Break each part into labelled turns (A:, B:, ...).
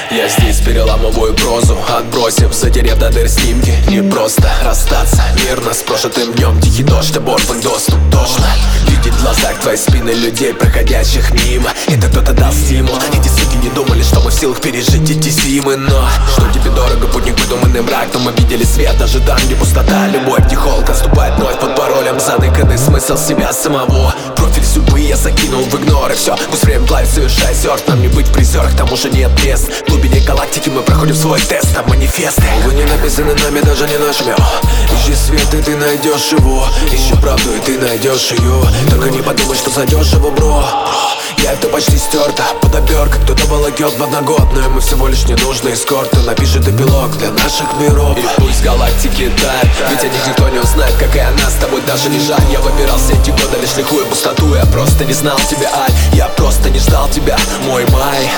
A: Я здесь переламываю прозу, отбросив, затерев до дыр снимки. Не просто расстаться мирно с прошлым днем. Тихий дождь, оборван доступ, тошно видеть в глазах твои спины людей, проходящих мимо. Это кто-то дал стимул. Эти суки не думали, что мы в силах пережить эти зимы. Но что тебе дорого, путник, выдуманный мрак. Но мы видели свет даже там, где пустота. Любовь, тихолка, ступает вновь под паролем. Заныканный смысл себя самого. Профиль судьбы я закинул в игнор, и все. Пусть время плавит, совершай серф. Нам не быть в призерах, к тому же нет мест. В глубине галактики мы проходим свой тест, там манифесты. Вы не написаны нами, даже не нажмем. Ищи свет, и ты найдешь его. Ищи правду, и ты найдешь ее. Только не подумай, что задешево, бро. Я это почти стерто, под оберкой. Кто-то волокет в одногодную. Мы всего лишь ненужные эскорты. Напишет эпилог для наших миров. И пусть галактики тает, ведь о них никто не узнает, как и о нас с тобой даже не жаль. Я выбирал все эти годы лишь лихую пустоту. Я просто не знал тебя, ай. Я просто не ждал тебя, мой май.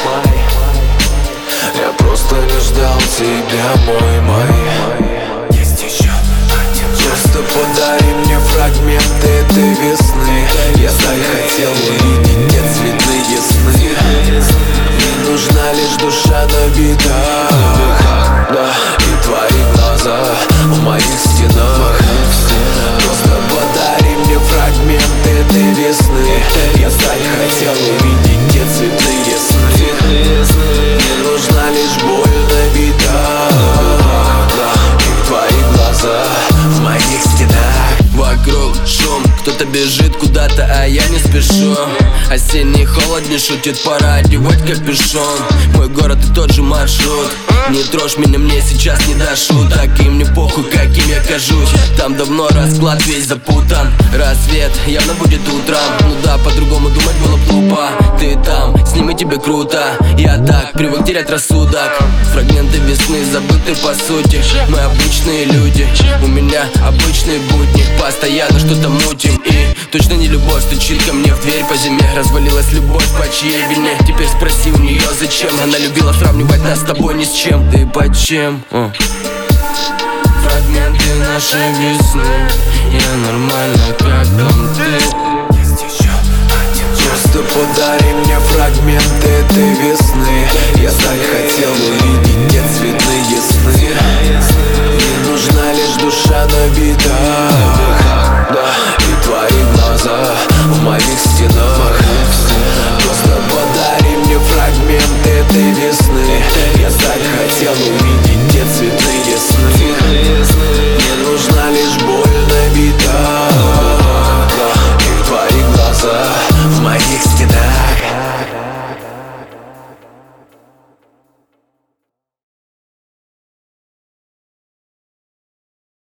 A: Я просто не ждал тебя, мой май. Есть еще один. Просто подари мне фрагменты этой весны. Я так хотел увидеть те цветные сны. Мне нужна лишь душа набита, да, и твои глаза в моих стенах. Просто подари мне фрагменты этой весны. Я так хотел увидеть те цветные сны. Мне нужна лишь боль набита, да, и твои глаза в моих стенах.
B: Вокруг шум, кто-то бежит куда-то, а я не спешу. Осенний холод не шутит, пора одевать капюшон. Мой город и тот же маршрут. Не трожь меня, мне сейчас не до шуток. И мне похуй, каким я кажусь. Там давно расклад весь запутан. Рассвет явно будет утром. Ну да, по-другому думать было б глупо. Ты там, с ними тебе круто. Я так привык терять рассудок. Фрагменты весны забыты по сути. Мы обычные люди, у меня обычные будни. Постоянно что-то мутим, и точно не любовь стучит ко мне в дверь по зиме. Развалилась любовь по чьей вине? Теперь спроси у нее зачем. Она любила сравнивать нас с тобой ни с чем. Ты под чем? Фрагменты нашей весны. Я нормально, как там ты?
A: Есть еще один. Просто подари мне фрагменты этой весны. Я так хотел увидеть те цветные сны. Мне нужна лишь душа набита, да, и твои глаза в моих стенах. Просто подари мне фрагменты этой весны. Я так хотел увидеть